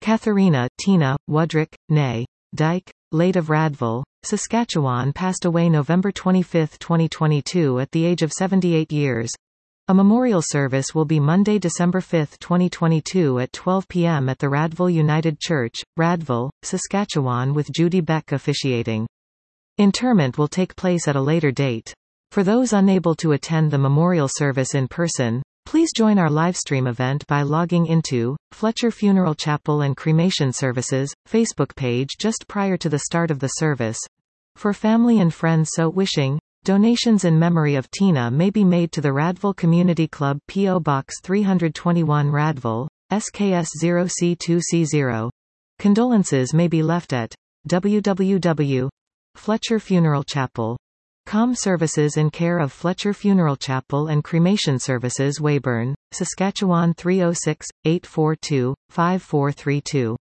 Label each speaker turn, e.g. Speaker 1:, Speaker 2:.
Speaker 1: Katharina, Tina, Wudrick, née Dyke, late of Radville, Saskatchewan, passed away November 25, 2022 at the age of 78 years. A memorial service will be Monday, December 5, 2022 at 12 p.m. at the Radville United Church, Radville, Saskatchewan, with Judy Beck officiating. Interment will take place at a later date. For those unable to attend the memorial service in person, please join our livestream event by logging into Fletcher Funeral Chapel and Cremation Services Facebook page just prior to the start of the service. For family and friends so wishing, donations in memory of Tina may be made to the Radville Community Club, P.O. Box 321 Radville, SKS 0C2C0. Condolences may be left at www.fletcherfuneralchapel.com. Services in care of Fletcher Funeral Chapel and Cremation Services, Weyburn, Saskatchewan 306-842-5432.